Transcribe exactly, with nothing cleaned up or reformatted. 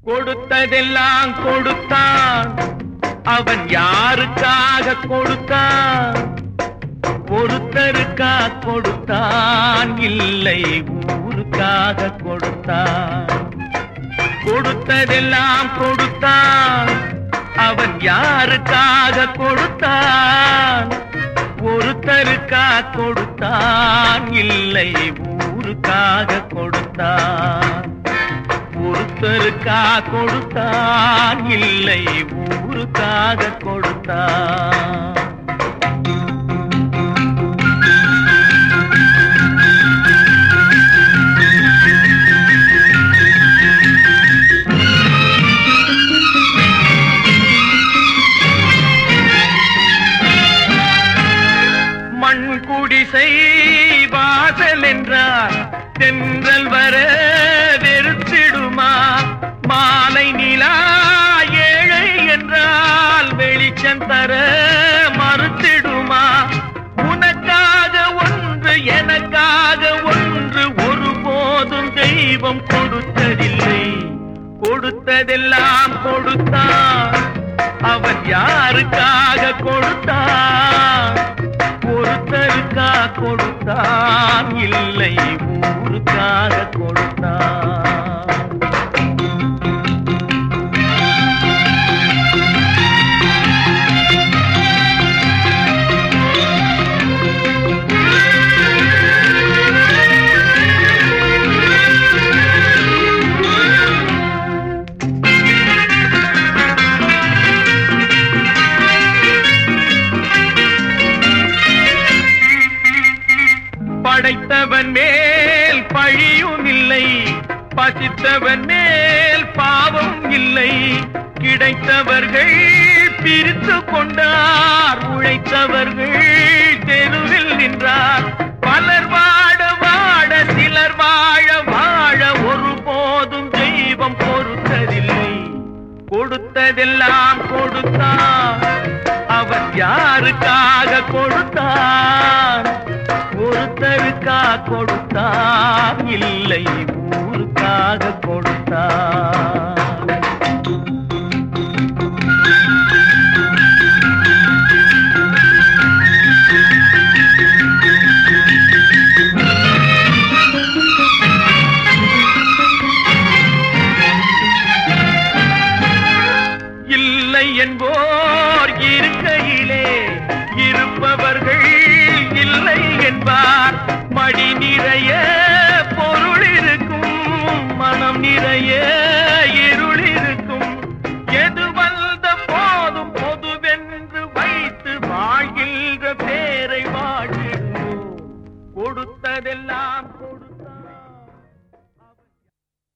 கொடுத்ததெல்லாம் கொடுத்தான். அவன் யாருக்காக கொடுத்தான்? ஒருத்தருக்கா கொடுத்தான், இல்லை ஊருக்காக கொடுத்தான். கொடுத்ததெல்லாம் கொடுத்தான். அவன் யாருக்காக கொடுத்தான்? ஒருத்தருக்கா கொடுத்தான், இல்லை ஊருக்காக கொடுத்தான். ஒருத்தருக்கா கொடுத்தான், இல்லை ஊருக்காக கொடுத்தான். மண் குடிசை வாசல் என்றார் தென்றல் வர வெறுத்திடுமா? மாலை நிலா ஏழை என்றால் வெளிச்சம் தர மறுத்திடுமா? உனக்காக ஒன்று எனக்காக ஒன்று ஒருபோதும் தெய்வம் கொடுத்ததில்லை. கொடுத்ததெல்லாம் கொடுத்தான். அவன் யாருக்காக கொடுத்தான்? ஒருத்தருக்கா கொடுத்தான், இல்லை ஊருக்காக கொடுத்தான். படைத்தவன் மேல் பழியும் இல்லை, பசித்தவன் மேல் பாவம் இல்லை. கிடைத்தவர்கள் பிரித்து கொண்டார், உழைத்தவர்கள் தெருவில் நின்றார். பலர் வாட வாட சிலர் வாழ வாழ ஒருபோதும் தெய்வம் பொறுத்ததில்லை. கொடுத்ததெல்லாம் கொடுத்தான். அவன் யாருக்காக கொடுத்தான்? ஒருத்தருக்கா கொடுத்தான், இல்லை ஊருக்காக கொடுத்தான். இல்லை என்போர் இருக்கையிலே இருப்பவர்கள் இல்லை என்பார். மடி நிறைய பொருள் இருக்கும், மனம் நிறைய இருள் இருக்கும். எது வந்த போதும் பொதுவென்று வைத்து வாழ்கின்ற பேரை வாழ்கிறோம். கொடுத்ததெல்லாம் கொடு